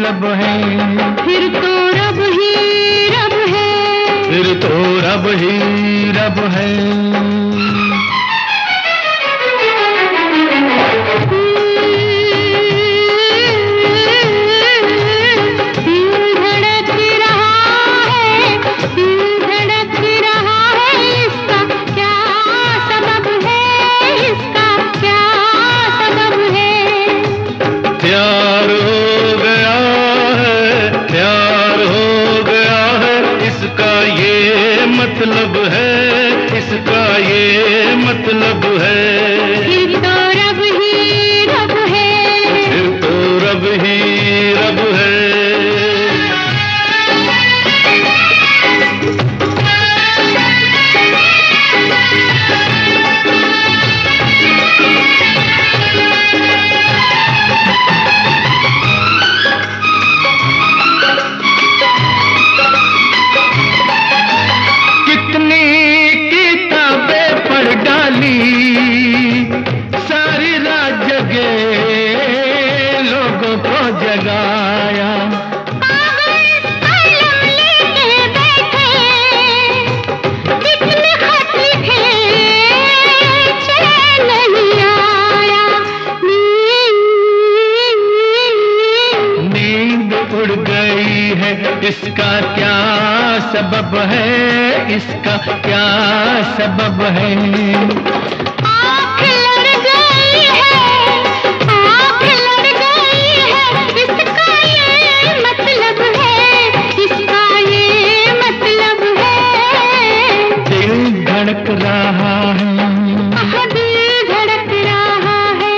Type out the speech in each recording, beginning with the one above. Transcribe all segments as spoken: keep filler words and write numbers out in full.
मतलब है। फिर तो रब ही रब है, फिर तो रब ही रब है। प्यार हो गया है, प्यार हो गया है, इसका ये मतलब है, इसका ये मतलब है। फिर तो रब ही रब है, फिर तो रब ही रब है। सारी रात जगे लोगों को जगाया, लेके बैठे कितने खत लिखे चैन नहीं आया। नींद उड़ गई है, इसका क्या सबब है, इसका क्या सबब है। आँख लड़ गई है, आँख लड़ गई है, इसका ये मतलब है, इसका ये मतलब है। दिल धड़क रहा है, आह, दिल धड़क रहा है।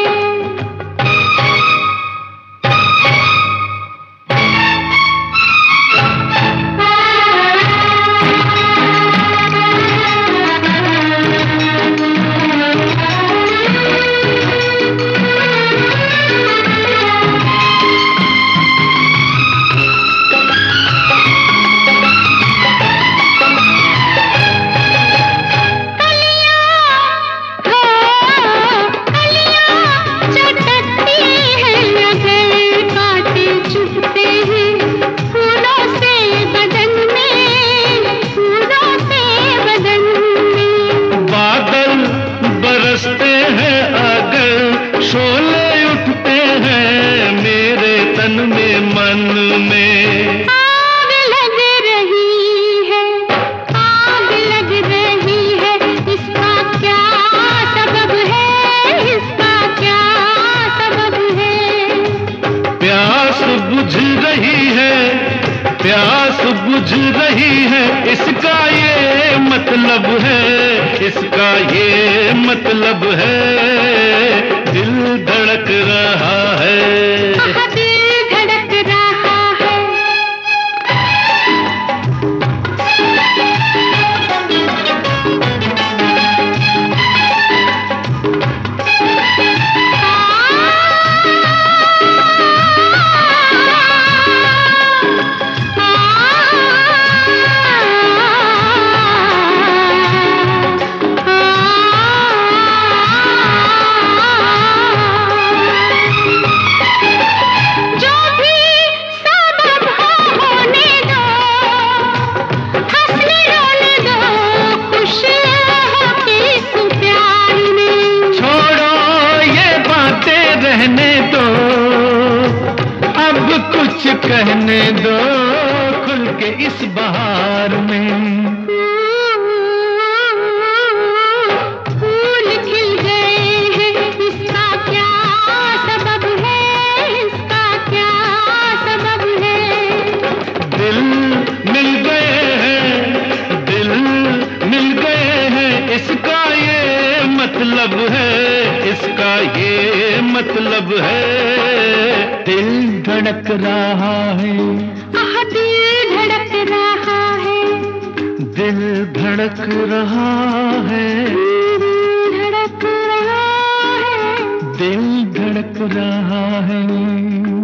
शोले उठते हैं मेरे तन में, मन में। आग लग रही है, आग लग रही है, इसका क्या सबब है, इसका क्या सबब है। प्यास बुझ रही है, प्यास बुझ रही है, इसका ये मतलब है, इसका ये मतलब है। दिल धड़क रहा है, आह, दिल धड़क रहा है। रहने दो अब कुछ कहने दो खुल के इस बहार में। फूल खिल गए हैं, इसका क्या सबब है, इसका क्या सबब है। दिल मिल गए हैं, दिल मिल गए हैं, इसका ये मतलब है, इसका ये मतलब है। दिल धड़क रहा है, आह, दिल धड़क रहा है, दिल धड़क रहा है, दिल धड़क रहा है, दिल धड़क रहा है।